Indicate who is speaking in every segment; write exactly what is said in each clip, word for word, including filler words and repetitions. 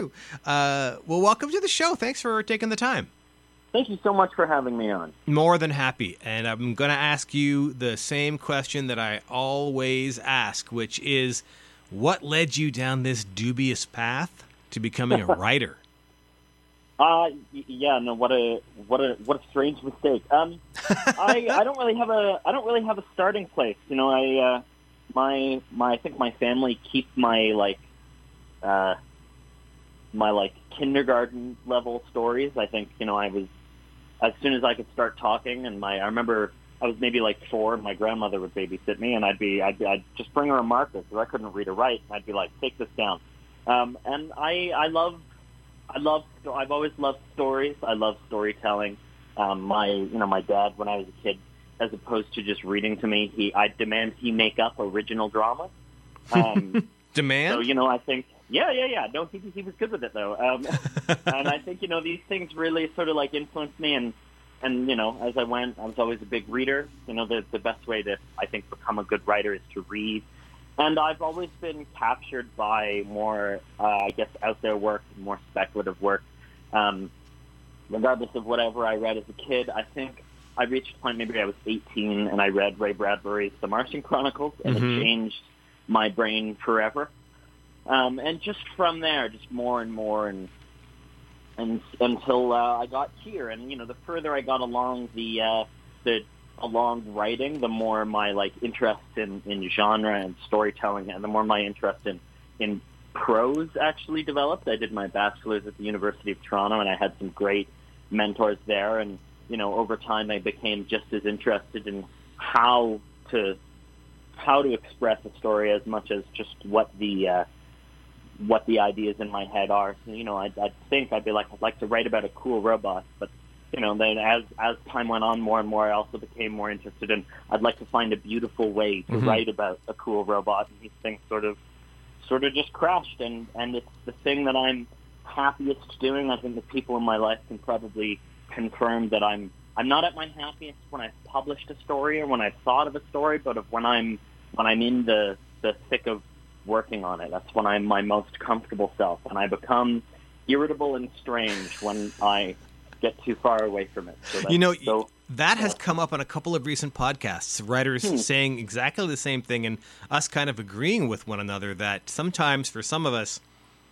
Speaker 1: true. Uh, well, welcome to the show. Thanks for taking the time.
Speaker 2: Thank you so much for having me on.
Speaker 1: More than happy. And I'm going to ask you the same question that I always ask, which is, what led you down this dubious path to becoming a writer?
Speaker 2: Uh, yeah, no, what a what a what a strange mistake. Um, I I don't really have a I don't really have a starting place. You know, I uh, my my I think my family keeps my like uh my like kindergarten level stories. I think you know I was as soon as I could start talking, and my I remember I was maybe like four. My grandmother would babysit me, and I'd be I'd, be, I'd just bring her a marker because I couldn't read or write. And I'd be like, take this down. Um, and I I love. I love. I've always loved stories. I love storytelling. Um, my, you know, my dad, when I was a kid, as opposed to just reading to me, he, I demand he make up original drama. Um,
Speaker 1: demand.
Speaker 2: So you know, I think, yeah, yeah, yeah. No, he he was good with it though. Um, and I think you know these things really sort of like influenced me. And and you know, as I went, I was always a big reader. You know, the the best way to I think become a good writer is to read. And I've always been captured by more, uh, I guess, out there work, more speculative work. Um, regardless of whatever I read as a kid, I think I reached a point, maybe I was eighteen, and I read Ray Bradbury's The Martian Chronicles, and
Speaker 1: Mm-hmm.
Speaker 2: it changed my brain forever. Um, and just from there, just more and more, and and until uh, I got here. And, you know, the further I got along the uh, the along writing, the more my like interest in, in genre and storytelling, and the more my interest in in prose actually developed. I did my bachelor's at the University of Toronto, and I had some great mentors there. And you know, over time, I became just as interested in how to how to express a story as much as just what the uh, what the ideas in my head are. So, you know, I'd, I'd think I'd be like, I'd like to write about a cool robot, but you know, then as as time went on more and more, I also became more interested in, I'd like to find a beautiful way to
Speaker 1: Mm-hmm.
Speaker 2: write about a cool robot, and these things sort of sort of just crashed, and, and it's the thing that I'm happiest doing. I think the people in my life can probably confirm that I'm I'm not at my happiest when I've published a story or when I've thought of a story, but of when I'm when I'm in the, the thick of working on it. That's when I'm my most comfortable self, and I become irritable and strange when I get too far away from it. So
Speaker 1: You know,
Speaker 2: so,
Speaker 1: that has
Speaker 2: yeah.
Speaker 1: come up on a couple of recent podcasts, writers
Speaker 2: Hmm.
Speaker 1: saying exactly the same thing and us kind of agreeing with one another that sometimes for some of us,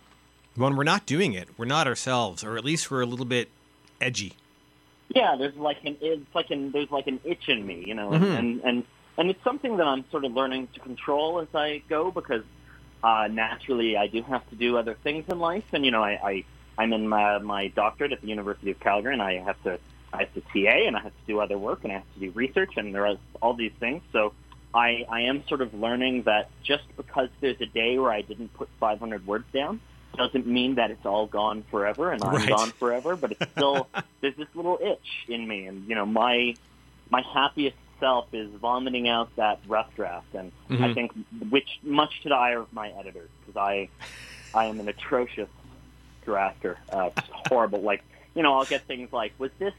Speaker 1: when we're not doing it, we're not ourselves, or at least we're a little bit edgy.
Speaker 2: Yeah, there's like an it's like an there's like an itch in me, you know,
Speaker 1: Mhm.
Speaker 2: and and and it's something that I'm sort of learning to control as I go, because uh, naturally I do have to do other things in life, and you know, I, I I'm in my, my doctorate at the University of Calgary, and I have to I have to T A, and I have to do other work, and I have to do research, and there are all these things. So I I am sort of learning that just because there's a day where I didn't put five hundred words down doesn't mean that it's all gone forever and I'm
Speaker 1: Right.
Speaker 2: gone forever, but it's still, there's this little itch in me. And, you know, my my happiest self is vomiting out that rough draft. And
Speaker 1: Mhm.
Speaker 2: I think, which much to the ire of my editors, because I, I am an atrocious drafter. Uh, just horrible. Like, you know, I'll get things like, was this,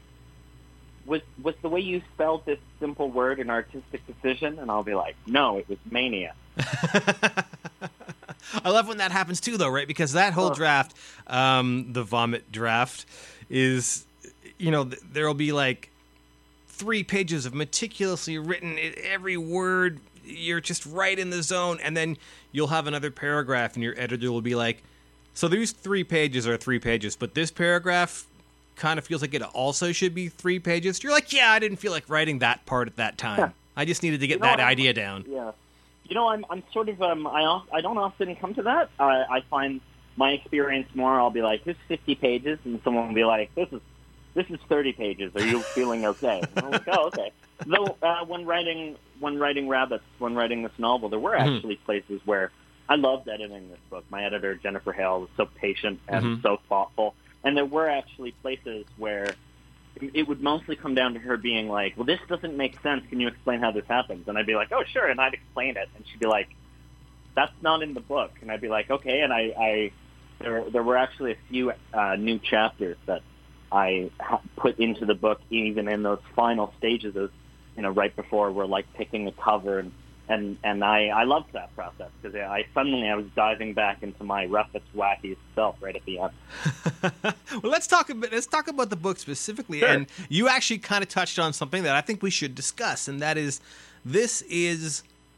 Speaker 2: was, was the way you spelled this simple word an artistic decision? And I'll be like, no, it was mania.
Speaker 1: I love when that happens too, though, right? Because that whole
Speaker 2: Oh.
Speaker 1: draft, um, the vomit draft, is, you know, th- there'll be like three pages of meticulously written, i- every word, you're just right in the zone, and then you'll have another paragraph, and your editor will be like, so these three pages are three pages, but this paragraph kind of feels like it also should be three pages. You're like, yeah, I didn't feel like writing that part at that time.
Speaker 2: Yeah.
Speaker 1: I just needed to get
Speaker 2: You know
Speaker 1: that
Speaker 2: what?
Speaker 1: idea down.
Speaker 2: Yeah. You know, I'm I'm sort of um I of- I don't often come to that. I I find my experience more. I'll be like, this is fifty pages, and someone will be like, this is this is thirty pages. Are you feeling okay? And I'm like, oh, okay. Though uh, when writing when writing Rabbits, when writing this novel, there were
Speaker 1: Mhm.
Speaker 2: actually places where I loved editing this book. My editor Jennifer Hale was so patient and
Speaker 1: Mhm.
Speaker 2: so thoughtful, and there were actually places where it would mostly come down to her being like, well, this doesn't make sense. Can you explain how this happens? And I'd be like, oh, sure. And I'd explain it. And she'd be like, that's not in the book. And I'd be like, okay. And I, I there, there were actually a few uh, new chapters that I ha- put into the book, even in those final stages of, you know, right before we're like picking a cover and and and I, I loved that process because I suddenly I was diving back into my roughest, wackiest self right at the end.
Speaker 1: Well, let's talk about let's talk about the book specifically,
Speaker 2: Sure.
Speaker 1: and you actually kind of touched on something that I think we should discuss, and that is this is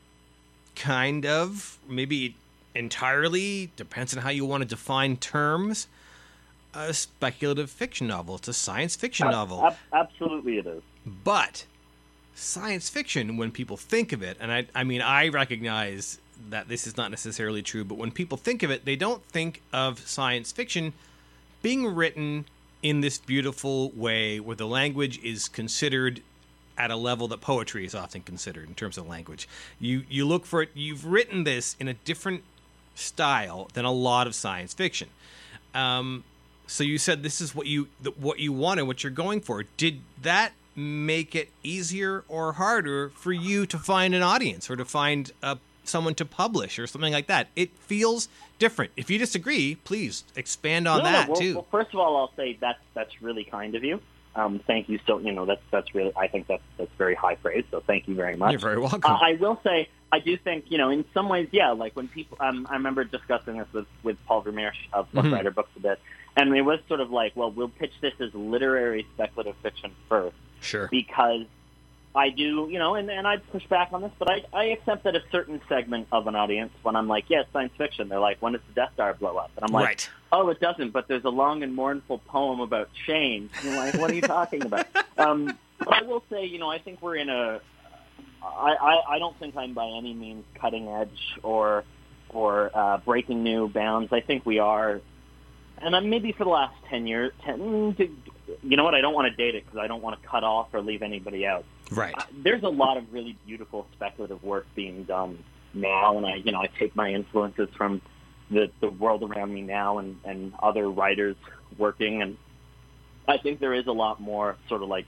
Speaker 1: kind of maybe entirely depends on how you want to define terms. A speculative fiction novel. It's a science fiction
Speaker 2: Ab-
Speaker 1: novel,
Speaker 2: ab- absolutely, it is.
Speaker 1: but science fiction, when people think of it, and I, I mean, I recognize that this is not necessarily true, but when people think of it, they don't think of science fiction being written in this beautiful way where the language is considered at a level that poetry is often considered in terms of language. You you look for it, you've written this in a different style than a lot of science fiction. Um, so you said this is what you what you wanted, what you're going for. Did that make it easier or harder for you to find an audience or to find uh, someone to publish or something like that? It feels different. If you disagree, please expand on
Speaker 2: No, no,
Speaker 1: that
Speaker 2: well,
Speaker 1: too.
Speaker 2: well, first of all, I'll say that's that's really kind of you. Um, thank you. So you know that's that's really I think that's that's very high praise. So thank you very much.
Speaker 1: You're very welcome.
Speaker 2: Uh, I will say I do think you know in some ways, yeah. Like when people, um, I remember discussing this with with Paul Vermeer of Book
Speaker 1: Mhm.
Speaker 2: Writer Books a bit, and it was sort of like, well, we'll pitch this as literary speculative fiction first.
Speaker 1: Sure.
Speaker 2: Because I do, you know, and, and I push back on this, but I, I accept that a certain segment of an audience, when I'm like, yeah, it's science fiction, they're like, when does the Death Star blow up? And I'm like,
Speaker 1: Right.
Speaker 2: oh, it doesn't, but there's a long and mournful poem about change. And you're like, what are you talking about? Um, but I will say, you know, I think we're in a, I, I, I don't think I'm by any means cutting edge or, or uh, breaking new bounds. I think we are, and I'm maybe for the last ten years, ten, to, you know what, I don't want to date it because I don't want to cut off or leave anybody out.
Speaker 1: Right.
Speaker 2: Uh, there's a lot of really beautiful speculative work being done now, and I, you know, I take my influences from the, the world around me now and, and other writers working, and I think there is a lot more sort of like,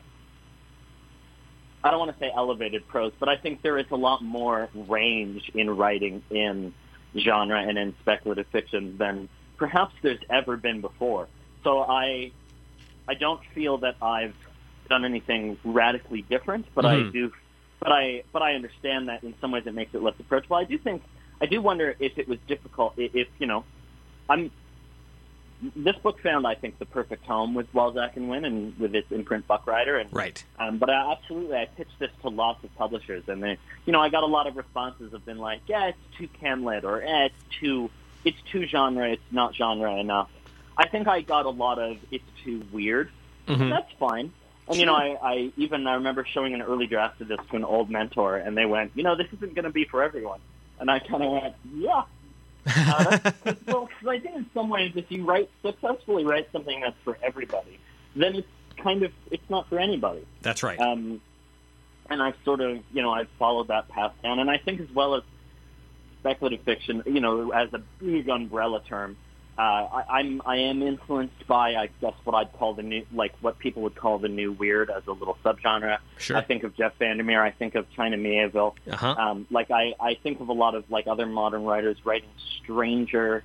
Speaker 2: I don't want to say elevated prose, but I think there is a lot more range in writing in genre and in speculative fiction than perhaps there's ever been before. So I, I don't feel that I've done anything radically different, but
Speaker 1: Mhm.
Speaker 2: I do, but I, but I understand that in some ways it makes it less approachable. I do think, I do wonder if it was difficult, i- if, you know, I'm, this book found, I think, the perfect home with Balzac and Wynne and with its imprint Buck Rider. And,
Speaker 1: Right.
Speaker 2: um, but I, absolutely, I pitched this to lots of publishers, and they, you know, I got a lot of responses have been like, yeah, it's too cam-lit, or eh, it's too, it's too genre, it's not genre enough. I think I got a lot of it's too weird.
Speaker 1: Mhm.
Speaker 2: And that's fine. And, you know, I, I even I remember showing an early draft of this to an old mentor, and they went, you know, this isn't going to be for everyone. And I kind of went, yeah. Uh, that's, cause, well, 'cause I think in some ways, if you write successfully write something that's for everybody, then it's kind of it's not for anybody.
Speaker 1: That's right.
Speaker 2: Um, and I've sort of, you know, I've followed that path down. And I think as well as speculative fiction, you know, as a big umbrella term, uh, I, I'm I am influenced by, I guess, what I'd call the new, like what people would call the new weird as a little subgenre.
Speaker 1: Sure.
Speaker 2: I think of Jeff Vandermeer. I think of China Miéville.
Speaker 1: Uh-huh.
Speaker 2: Um, like I, I think of a lot of like other modern writers writing stranger,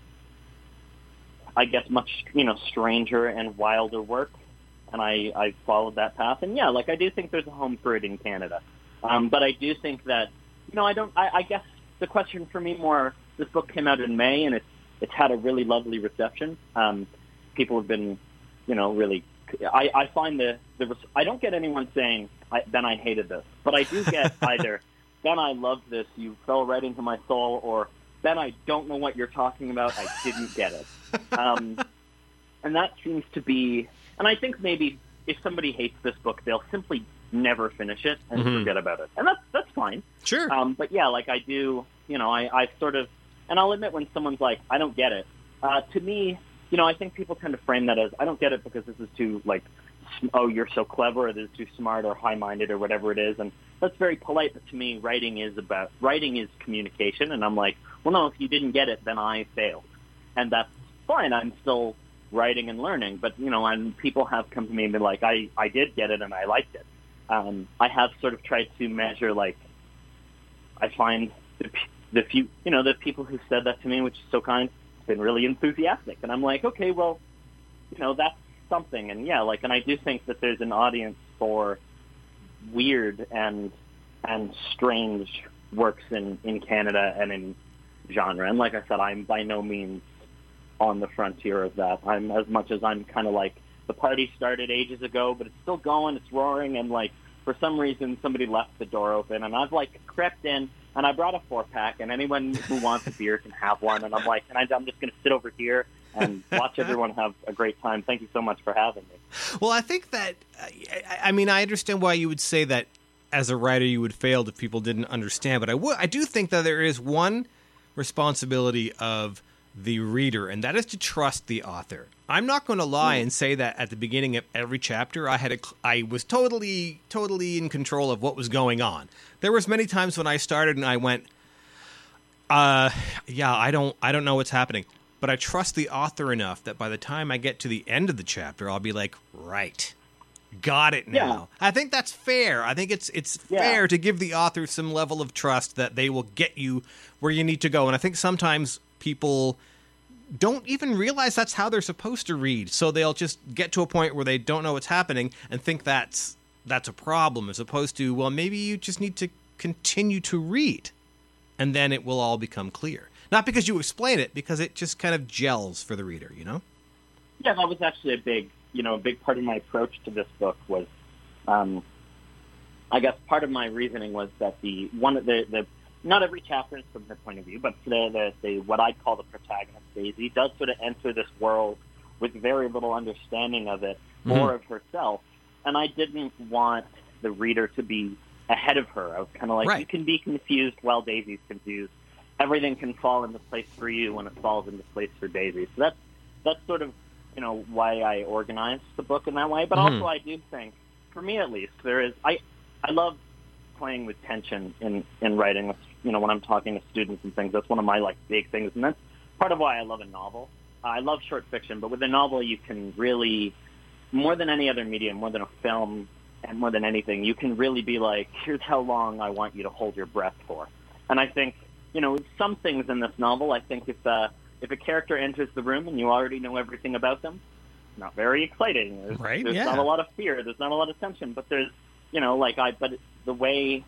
Speaker 2: I guess, much you know, stranger and wilder work, and I, I followed that path. And yeah, like I do think there's a home for it in Canada, um, but I do think that you know I don't. I, I guess the question for me more. This book came out in May, and it's it's had a really lovely reception. Um, people have been, you know, really. I, I find the the I don't get anyone saying I, then I hated this, but I do get either then I loved this, you fell right into my soul, or then I don't know what you're talking about, I didn't get it. Um, and that seems to be, and I think maybe if somebody hates this book, they'll simply never finish it and
Speaker 1: Mhm.
Speaker 2: forget about it, and that's that's fine.
Speaker 1: Sure.
Speaker 2: Um, but yeah, like I do, you know, I, I sort of, and I'll admit when someone's like, I don't get it. Uh, to me, you know, I think people tend to frame that as, I don't get it because this is too, like, oh, you're so clever, or this is too smart, or high-minded, or whatever it is. And that's very polite, but to me, writing is about, writing is communication. And I'm like, well, no, if you didn't get it, then I failed. And that's fine. I'm still writing and learning. But, you know, and people have come to me and been like, I, I did get it and I liked it. Um, I have sort of tried to measure, like, I find the, the few, you know, the people who said that to me, which is so kind, been really enthusiastic. And I'm like, okay, well, you know, that's something. And yeah, like, and I do think that there's an audience for weird and, and strange works in, in Canada and in genre. And like I said, I'm by no means on the frontier of that. I'm as much as I'm kind of like, the party started ages ago, but it's still going, it's roaring, and like for some reason somebody left the door open, and I've like crept in, and I brought a four pack, and anyone who wants a beer can have one, and I'm like, and I'm just going to sit over here and watch everyone have a great time. Thank you so much for having me.
Speaker 1: Well, I think that, I, I mean, I understand why you would say that as a writer you would fail if people didn't understand, but I would, I do think that there is one responsibility of the reader, and that is to trust the author. I'm not going to lie and say that at the beginning of every chapter I had a, I was totally totally in control of what was going on. There was many times when I started and I went, uh, yeah, I don't I don't know what's happening, but I trust the author enough that by the time I get to the end of the chapter, I'll be like, right, got it now. Yeah. I think that's fair. I think it's it's yeah. fair to give the author some level of trust that they will get you where you need to go. And I think sometimes people don't even realize that's how they're supposed to read, so they'll just get to a point where they don't know what's happening and think that's that's a problem, as opposed to, well, maybe you just need to continue to read, and then it will all become clear. Not because you explain it, because it just kind of gels for the reader, you know?
Speaker 2: Yeah, that was actually a big, you know, a big part of my approach to this book was, um, I guess part of my reasoning was that the one of the the not every chapter is from her point of view, but the, the, the what I call the protagonist, Daisy, does sort of enter this world with very little understanding of it, more mm-hmm. of herself. And I didn't want the reader to be ahead of her. I was kind of like, right. You can be confused while Daisy's confused. Everything can fall into place for you when it falls into place for Daisy. So that's that's sort of, you know, why I organized the book in that way. But mm-hmm. also I do think, for me at least, there is, I, I love playing with tension in, in writing. That's, you know, when I'm talking to students and things, that's one of my, like, big things. And that's part of why I love a novel. Uh, I love short fiction, but with a novel you can really, more than any other medium, more than a film, and more than anything, you can really be like, here's how long I want you to hold your breath for. And I think, you know, some things in this novel, I think if uh, if a character enters the room and you already know everything about them, not very exciting. There's,
Speaker 1: right,
Speaker 2: there's
Speaker 1: yeah.
Speaker 2: not a lot of fear. There's not a lot of tension. But there's, you know, like I, but the way,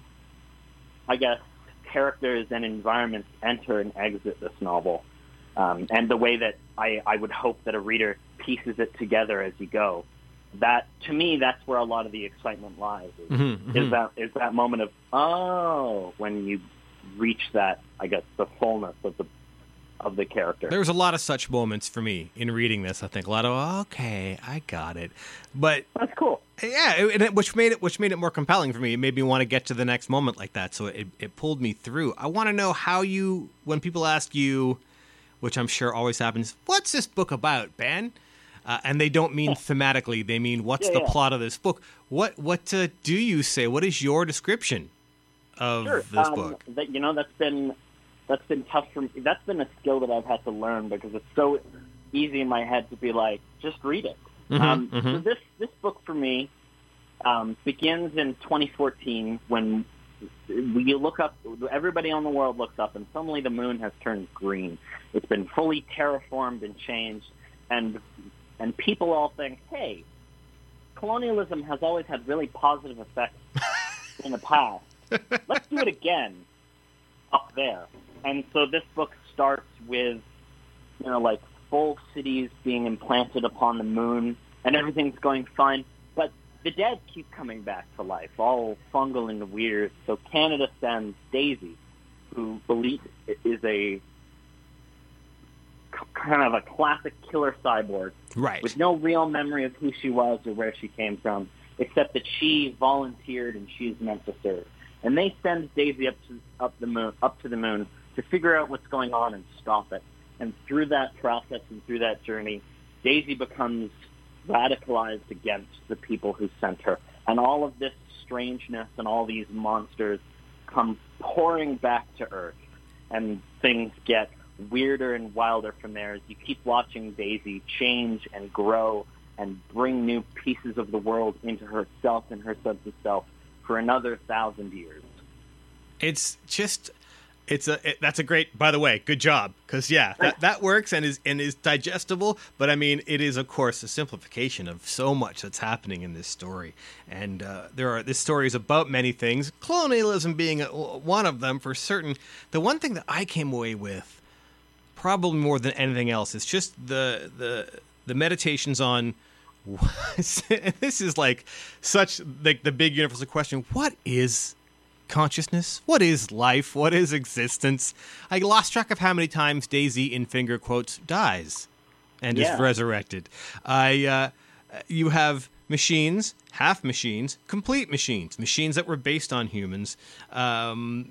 Speaker 2: I guess, characters and environments enter and exit this novel, um, and the way that I, I would hope that a reader pieces it together as you go, that, to me, that's where a lot of the excitement lies, is,
Speaker 1: mm-hmm, mm-hmm.
Speaker 2: is that is that moment of, oh, when you reach that, I guess, the fullness of the of the character.
Speaker 1: There was a lot of such moments for me in reading this. I think a lot of, okay, I got it. But
Speaker 2: that's cool.
Speaker 1: Yeah, it, it, which made it which made it more compelling for me. It made me want to get to the next moment like that. So it, it pulled me through. I want to know how you, when people ask you, which I'm sure always happens, what's this book about, Ben? Uh, and they don't mean thematically. They mean, what's yeah, the yeah. plot of this book? What what uh, do you say? What is your description of
Speaker 2: sure.
Speaker 1: this
Speaker 2: um,
Speaker 1: book?
Speaker 2: That, you know, that's been that's been tough for me. That's been a skill that I've had to learn, because it's so easy in my head to be like, just read it.
Speaker 1: Mm-hmm,
Speaker 2: um,
Speaker 1: mm-hmm.
Speaker 2: So this this book for me um, begins in twenty fourteen when we look up. Everybody on the world looks up, and suddenly the moon has turned green. It's been fully terraformed and changed, and and people all think, hey, colonialism has always had really positive effects in the past. Let's do it again up there. And so this book starts with, you know, like full cities being implanted upon the moon, and everything's going fine. But the dead keep coming back to life, all fungal and weird. So Canada sends Daisy, who believes is a kind of a classic killer cyborg,
Speaker 1: right,
Speaker 2: with no real memory of who she was or where she came from, except that she volunteered and she's meant to serve. And they send Daisy up to up the moon, up to the moon, to figure out what's going on and stop it. And through that process and through that journey, Daisy becomes radicalized against the people who sent her. And all of this strangeness and all these monsters come pouring back to Earth, and things get weirder and wilder from there as you keep watching Daisy change and grow and bring new pieces of the world into herself and her sense of self for another thousand years.
Speaker 1: It's just, It's a it, that's a great. By the way, good job, because yeah, that that works and is and is digestible. But I mean, it is of course a simplification of so much that's happening in this story. And uh, there are this story is about many things, colonialism being a, one of them for certain. The one thing that I came away with, probably more than anything else, is just the the the meditations on. This is like such like the big universal question: what is consciousness? What is life? What is existence? I lost track of how many times Daisy, in finger quotes, dies and
Speaker 2: Yeah.
Speaker 1: is resurrected. I, uh, you have machines, half machines, complete machines, machines that were based on humans, um,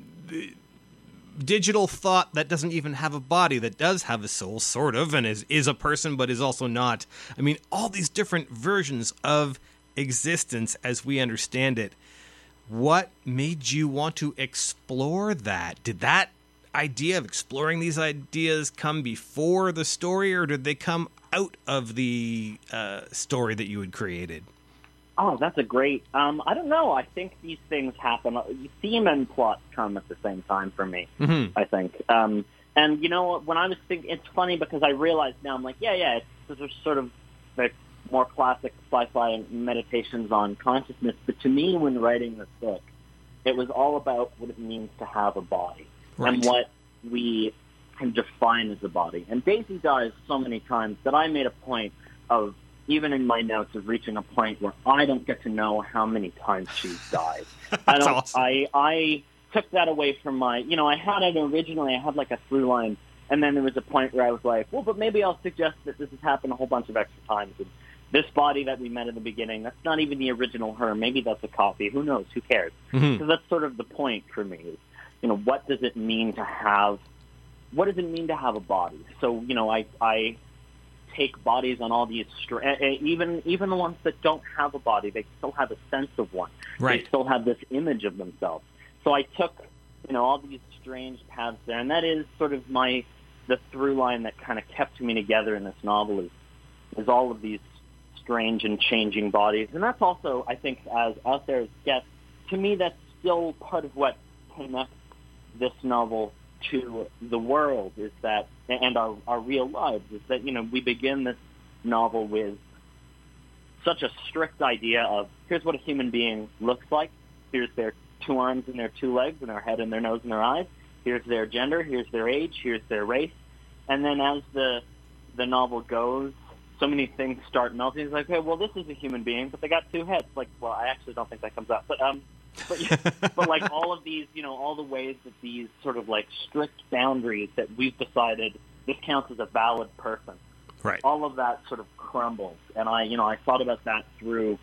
Speaker 1: digital thought that doesn't even have a body, that does have a soul, sort of, and is, is a person but is also not. I mean, all these different versions of existence as we understand it. What made you want to explore that? Did that idea of exploring these ideas come before the story, or did they come out of the uh, story that you had created?
Speaker 2: Oh, that's a great. Um, I don't know. I think these things happen. Theme and plot come at the same time for me.
Speaker 1: Mm-hmm.
Speaker 2: I think. Um, and you know, when I was thinking, it's funny because I realized now I'm like, yeah, yeah, it's, those are sort of like more classic sci-fi meditations on consciousness. But to me, when writing this book, it was all about what it means to have a body
Speaker 1: Right.
Speaker 2: and what we can define as a body. And Daisy dies so many times that I made a point of, even in my notes, of reaching a point where I don't get to know how many times she's died. I don't.
Speaker 1: awesome.
Speaker 2: I I took that away from my. You know, I had it originally. I had like a through line, and then there was a point where I was like, well, but maybe I'll suggest that this has happened a whole bunch of extra times. And this body that we met in the beginning, that's not even the original her. Maybe that's a copy. Who knows? Who cares?
Speaker 1: Mm-hmm.
Speaker 2: So that's sort of the point for me. Is, you know, what does it mean to have? What does it mean to have a body? So, you know, I I. take bodies on all these, str- even even the ones that don't have a body, they still have a sense of one.
Speaker 1: Right.
Speaker 2: They still have this image of themselves. So I took, you know, all these strange paths there, and that is sort of my the through line that kind of kept me together in this novel is is all of these strange and changing bodies, and that's also, I think, as out there as gets, to me, that's still part of what connects this novel to the world, is that, and our, our real lives, is that, you know, we begin this novel with such a strict idea of, here's what a human being looks like, here's their two arms and their two legs and their head and their nose and their eyes, here's their gender, here's their age, here's their race, and then as the the novel goes, so many things start melting. It's like, okay, well, this is a human being, but they got two heads. Like, well, I actually don't think that comes out, but um, but but like all of these, you know, all the ways that these sort of like strict boundaries that we've decided this counts as a valid person,
Speaker 1: Right.
Speaker 2: all of that sort of crumbles. And I, you know, I thought about that through,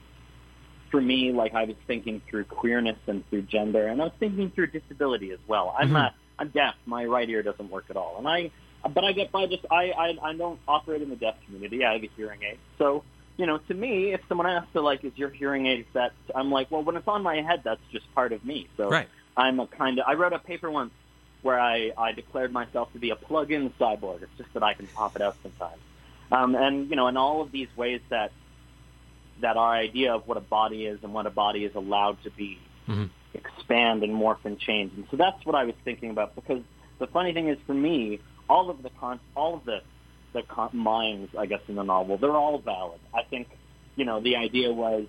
Speaker 2: for me, like I was thinking through queerness and through gender, and I was thinking through disability as well. I'm
Speaker 1: Mhm.
Speaker 2: not, I'm deaf. My right ear doesn't work at all, and I, but I get by just, I, I, I don't operate in the deaf community. I have a hearing aid, so. You know, to me, if someone asks, so like, is your hearing aid that? I'm like, well, when it's on my head, that's just part of me. So
Speaker 1: Right.
Speaker 2: I'm a kind of, I wrote a paper once where I, I declared myself to be a plug-in cyborg. It's just that I can pop it out sometimes. Um, and, you know, in all of these ways that that our idea of what a body is and what a body is allowed to be
Speaker 1: Mhm.
Speaker 2: expand and morph and change. And so that's what I was thinking about, because the funny thing is, for me, all of the con- all of the the con- minds, I guess, in the novel, they're all valid. I think, you know, the idea was,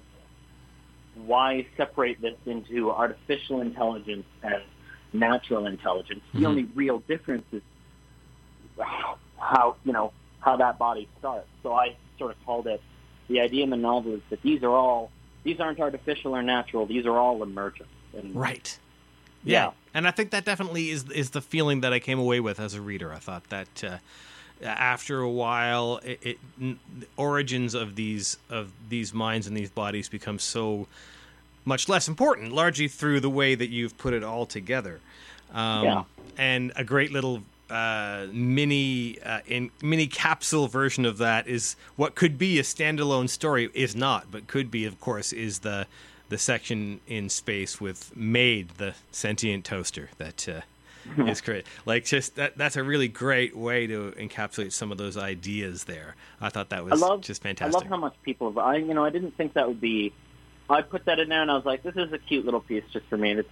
Speaker 2: why separate this into artificial intelligence and natural intelligence?
Speaker 1: Mhm.
Speaker 2: The only real difference is how, you know, how that body starts. So I sort of called it, the idea in the novel is that these are all, these aren't artificial or natural, these are all emergent. And
Speaker 1: Right.
Speaker 2: Yeah.
Speaker 1: Yeah. And I think that definitely is is the feeling that I came away with as a reader. I thought that uh, after a while, it, it n- the origins of these of these minds and these bodies become so much less important, largely through the way that you've put it all together. Um,
Speaker 2: Yeah.
Speaker 1: And a great little uh, mini uh, in mini capsule version of that is what could be a standalone story, is not, but could be, of course, is the the section in space with Maid, the sentient toaster that uh, is great. Like, just that that's a really great way to encapsulate some of those ideas there. I thought that was
Speaker 2: I love,
Speaker 1: just
Speaker 2: I
Speaker 1: fantastic.
Speaker 2: love how much people, I, you know, I didn't think that would be, I put that in there and I was like, this is a cute little piece just for me. And it's a,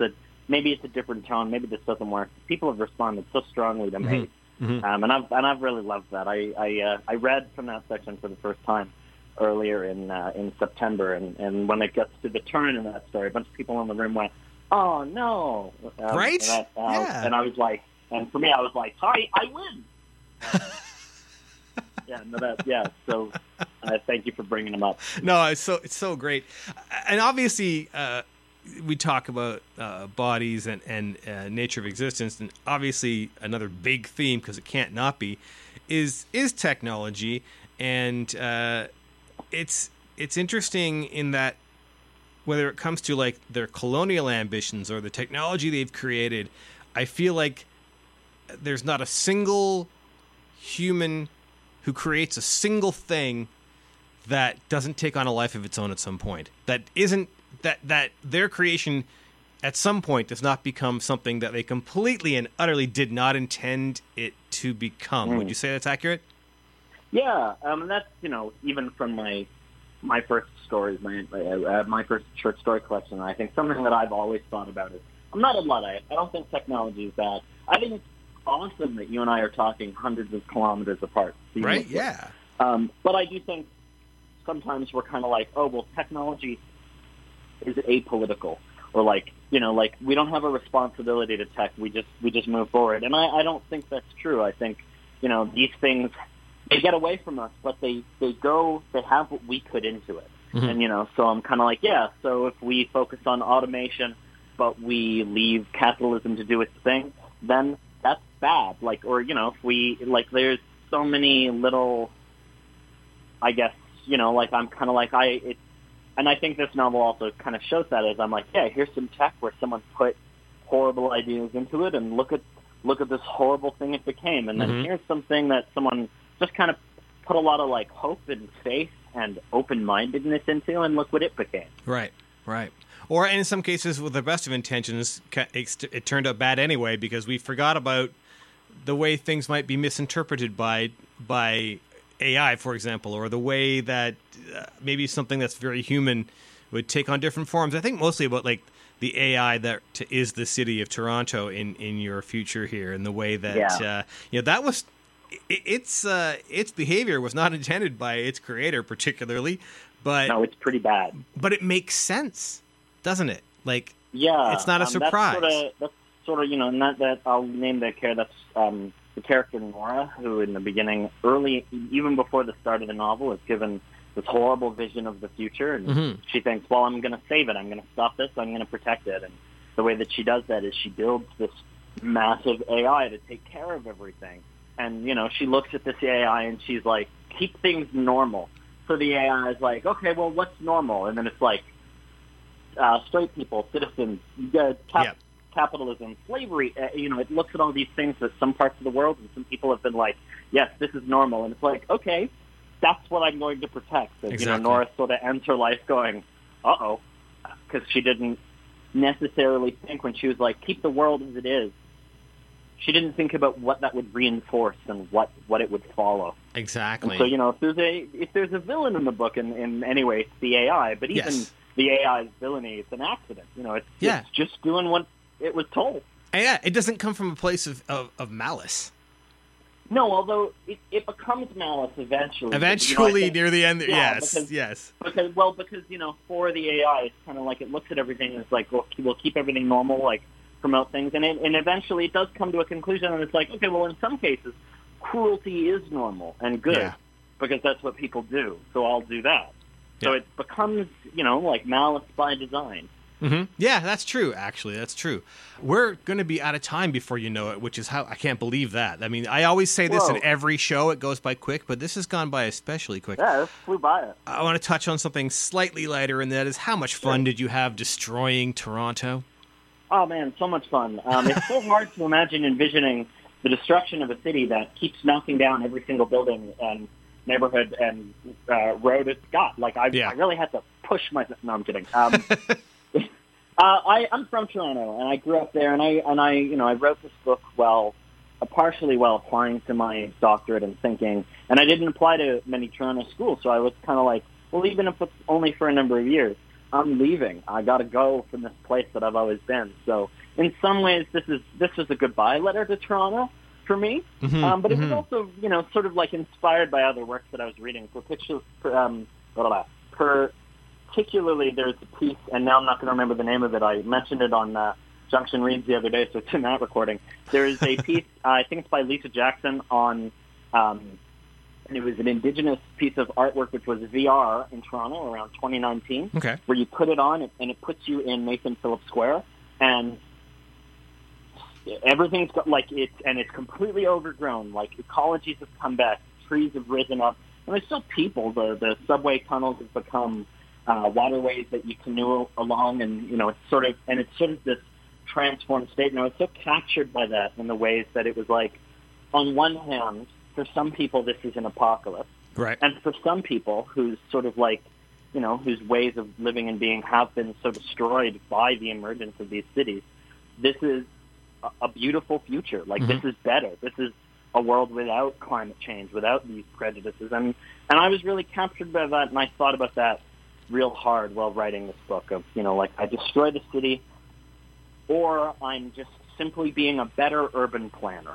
Speaker 2: maybe it's a different tone. Maybe this doesn't work. People have responded so strongly to me,
Speaker 1: Mm-hmm.
Speaker 2: um, and I've and I've really loved that. I I, uh, I read from that section for the first time earlier in uh, in September, and, and when it gets to the turn in that story, a bunch of people in the room went, "Oh no!" Um,
Speaker 1: Right?
Speaker 2: And I, uh,
Speaker 1: Yeah.
Speaker 2: and I was like, and for me, I was like, "Sorry, I win." Um, yeah, no, that yeah. So, uh, thank you for bringing them up.
Speaker 1: No, it's so it's so great, and obviously uh, we talk about uh, bodies and and uh, nature of existence, and obviously another big theme, because it can't not be, is is technology, and uh, it's it's interesting in that whether it comes to like their colonial ambitions or the technology they've created, I feel like there's not a single human who creates a single thing that doesn't take on a life of its own at some point. That isn't that that their creation at some point does not become something that they completely and utterly did not intend it to become.
Speaker 2: Mm.
Speaker 1: Would you say that's accurate?
Speaker 2: Yeah, um, and that's, you know, even from my my first stories, my uh, my first short story collection. I think something that I've always thought about is I'm not a Luddite. I don't think technology is bad. I think it's awesome that you and I are talking hundreds of kilometers apart.
Speaker 1: Right? Yeah.
Speaker 2: Um, but I do think sometimes we're kind of like, oh, well, technology is apolitical, or like, you know, like we don't have a responsibility to tech. We just we just move forward, and I, I don't think that's true. I think, you know, these things, they get away from us, but they they go they have what we put into it,
Speaker 1: Mm-hmm.
Speaker 2: and you know, so I'm kind of like, yeah. So if we focus on automation, but we leave capitalism to do its thing, then that's bad. Like, or you know, if we like, there's so many little, I guess, you know, like I'm kind of like I. It, And I think this novel also kind of shows that, as I'm like, yeah, here's some tech where someone put horrible ideas into it, and look at look at this horrible thing it became. And then
Speaker 1: Mhm.
Speaker 2: here's something that someone just kind of put a lot of like hope and faith and open-mindedness into, and look what it became.
Speaker 1: Right, right. Or in some cases, with the best of intentions, it turned out bad anyway because we forgot about the way things might be misinterpreted by by A I, for example, or the way that uh, maybe something that's very human would take on different forms. I think mostly about like the A I that t- is the city of Toronto in, in your future here, and the way that
Speaker 2: Yeah.
Speaker 1: uh, you know that was it, its uh, its behavior was not intended by its creator particularly, but
Speaker 2: No, it's pretty bad.
Speaker 1: but it makes sense, doesn't it? Like,
Speaker 2: Yeah,
Speaker 1: it's not a
Speaker 2: um,
Speaker 1: surprise.
Speaker 2: That's sort of, that's sort of, you know, and that, that I'll name the character. That's um, the character Nora, who in the beginning, early, even before the start of the novel, is given this horrible vision of the future, and
Speaker 1: Mhm.
Speaker 2: she thinks, well, I'm going to save it. I'm going to stop this. I'm going to protect it. And the way that she does that is she builds this massive A I to take care of everything. And, you know, she looks at this A I and she's like, keep things normal. So the A I is like, okay, well, what's normal? And then it's like, uh, straight people, citizens, uh, cap-
Speaker 1: Yeah.
Speaker 2: capitalism, slavery. Uh, you know, it looks at all these things that some parts of the world and some people have been like, yes, this is normal. And it's like, okay, that's what I'm going to protect. And,
Speaker 1: Exactly.
Speaker 2: You know, Nora sort of ends her life going, uh-oh, because she didn't necessarily think when she was like, keep the world as it is. She didn't think about what that would reinforce and what, what it would follow.
Speaker 1: Exactly.
Speaker 2: And so, you know, if there's a if there's a villain in the book, in, in any way, it's the A I. But even
Speaker 1: Yes.
Speaker 2: the A I's villainy, it's an accident. You know, it's,
Speaker 1: Yeah.
Speaker 2: it's just doing what it was told.
Speaker 1: And yeah, it doesn't come from a place of, of, of malice.
Speaker 2: No, although it, it becomes malice eventually.
Speaker 1: Eventually,
Speaker 2: But, you know, I think-
Speaker 1: near the end,
Speaker 2: yeah,
Speaker 1: yes,
Speaker 2: because-
Speaker 1: yes.
Speaker 2: Because, well, because, you know, for the A I, it's kind of like it looks at everything and it's like, well, we'll keep everything normal, like, promote things. And, it, and eventually it does come to a conclusion, and it's like, okay, well, in some cases, cruelty is normal and good
Speaker 1: Yeah.
Speaker 2: because that's what people do. So I'll do that. So
Speaker 1: Yeah.
Speaker 2: it becomes, you know, like malice by design.
Speaker 1: hmm Yeah, that's true. Actually, that's true. We're going to be out of time before you know it, which is how I can't believe that. I mean, I always say this
Speaker 2: Whoa.
Speaker 1: in every show; it goes by quick, but this has gone by especially quick.
Speaker 2: Yeah, this flew by it.
Speaker 1: I want to touch on something slightly lighter, and that is how much fun
Speaker 2: Sure.
Speaker 1: did you have destroying Toronto?
Speaker 2: Oh, man, so much fun. Um, it's so hard to imagine envisioning the destruction of a city that keeps knocking down every single building and neighborhood and uh, road it's got. Like, I,
Speaker 1: Yeah.
Speaker 2: I really had to push myself. No, I'm kidding. Um, uh, I, I'm from Toronto, and I grew up there, and I, and I, you know, I wrote this book while, uh, partially while applying to my doctorate and thinking, and I didn't apply to many Toronto schools, so I was kind of like, well, even if it's only for a number of years, I'm leaving. I got to go from this place that I've always been. So in some ways, this is this was a goodbye letter to Toronto for me.
Speaker 1: Mm-hmm,
Speaker 2: um, but it
Speaker 1: mm-hmm.
Speaker 2: was also, you know, sort of like inspired by other works that I was reading. For picture, for, um, blah, blah, blah. Particularly, there's a piece, and now I'm not going to remember the name of it. I mentioned it on uh, Junction Reads the other day, so it's in that recording. There is a piece, uh, I think it's by Lisa Jackson, on, um, and it was an indigenous piece of artwork, which was V R in Toronto around twenty nineteen,
Speaker 1: okay.
Speaker 2: where you put it on, and it puts you in Nathan Phillips Square, and everything's got, like, it's, and it's completely overgrown. Like, ecologies have come back, trees have risen up, and there's still people. The, the subway tunnels have become uh, waterways that you canoe along, and, you know, it's sort of, and it's sort of this transformed state. And I was so captured by that in the ways that it was like, on one hand, for some people, this is an apocalypse.
Speaker 1: Right.
Speaker 2: And for some people who's sort of like, you know, whose ways of living and being have been so destroyed by the emergence of these cities, this is a, a beautiful future. Like,
Speaker 1: mm-hmm.
Speaker 2: this is better. This is a world without climate change, without these prejudices. And, and I was really captured by that, and I thought about that real hard while writing this book of, you know, like, I destroy the city, or I'm just simply being a better urban planner.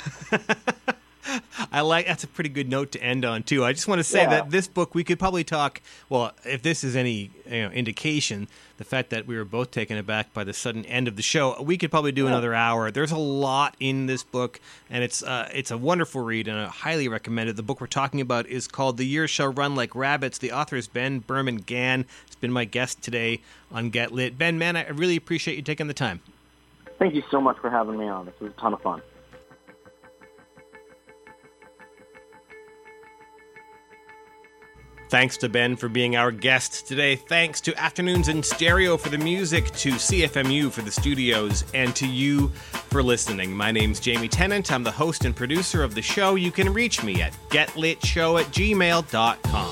Speaker 1: I like, that's a pretty good note to end on, too. I just want to say
Speaker 2: yeah.
Speaker 1: that this book, we could probably talk, well, if this is any you know, indication, the fact that we were both taken aback by the sudden end of the show, we could probably do yeah. another hour. There's a lot in this book, and it's uh, it's a wonderful read, and I highly recommend it. The book we're talking about is called The Years Shall Run Like Rabbits. The author is Ben Berman Gann. It's been my guest today on Get Lit. Ben, man, I really appreciate you taking the time.
Speaker 2: Thank you so much for having me on. This was a ton of fun.
Speaker 1: Thanks to Ben for being our guest today. Thanks to Afternoons in Stereo for the music, to C F M U for the studios, and to you for listening. My name's Jamie Tennant. I'm the host and producer of the show. You can reach me at getlitshow at gmail dot com.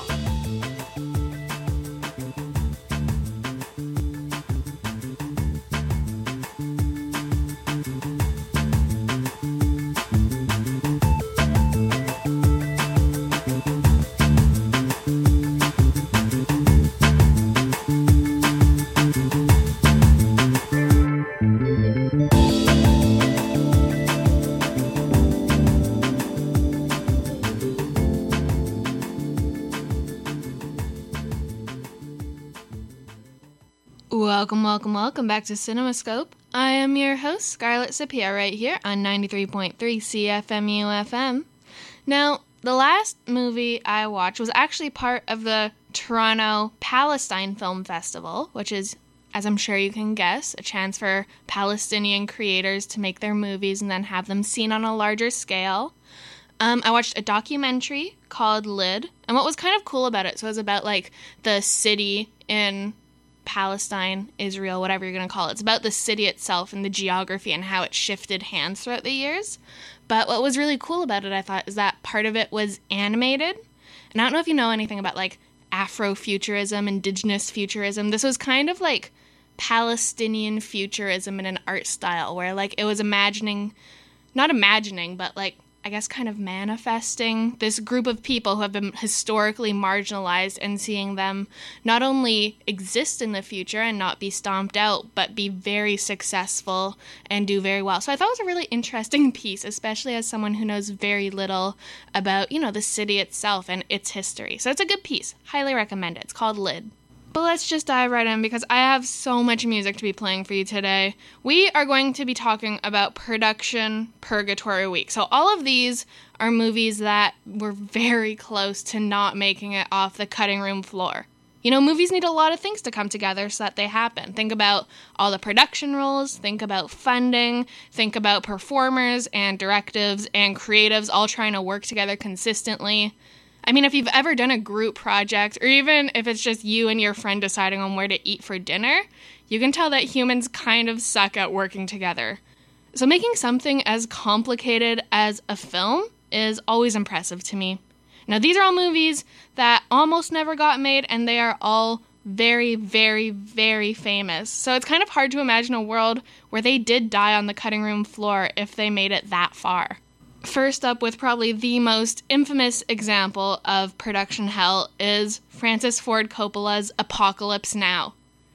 Speaker 3: Welcome, welcome, welcome back to CinemaScope. I am your host, Scarlett Sapia, right here on ninety-three point three C F M U F M. Now, the last movie I watched was actually part of the Toronto Palestine Film Festival, which is, as I'm sure you can guess, a chance for Palestinian creators to make their movies and then have them seen on a larger scale. Um, I watched a documentary called Lid, and what was kind of cool about it, so it was about, like, the city in Palestine, Israel, whatever you're going to call it. It's about the city itself and the geography and how it shifted hands throughout the years. But what was really cool about it, I thought, is that part of it was animated. And I don't know if you know anything about, like, Afrofuturism, indigenous futurism. This was kind of like Palestinian futurism in an art style where, like, it was imagining, not imagining, but, like, I guess kind of manifesting this group of people who have been historically marginalized and seeing them not only exist in the future and not be stomped out, but be very successful and do very well. So I thought it was a really interesting piece, especially as someone who knows very little about, you know, the city itself and its history. So it's a good piece. Highly recommend it. It's called Lid. But let's just dive right in because I have so much music to be playing for you today. We are going to be talking about Production Purgatory Week. So all of these are movies that were very close to not making it off the cutting room floor. You know, movies need a lot of things to come together so that they happen. Think about all the production roles, think about funding, think about performers and directives and creatives all trying to work together consistently. I mean, if you've ever done a group project, or even if it's just you and your friend deciding on where to eat for dinner, you can tell that humans kind of suck at working together. So making something as complicated as a film is always impressive to me. Now, these are all movies that almost never got made, and they are all very, very, very famous. So it's kind of hard to imagine a world where they did die on the cutting room floor if they made it that far. First up, with probably the most infamous example of production hell, is Francis Ford Coppola's Apocalypse Now.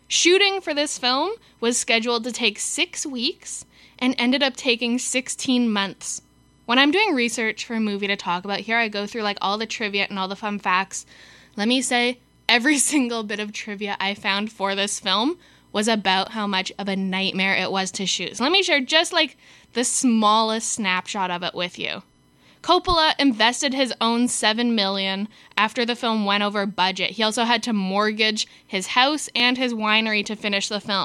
Speaker 3: Shooting for this film was scheduled to take six weeks and ended up taking sixteen months. When I'm doing research for a movie to talk about here, I go through like all the trivia and all the fun facts. Let me say, every single bit of trivia I found for this film was about how much of a nightmare it was to shoot. So let me share just like the smallest snapshot of it with you. Coppola invested his own seven million dollars after the film went over budget. He also had to mortgage his house and his winery to finish the film.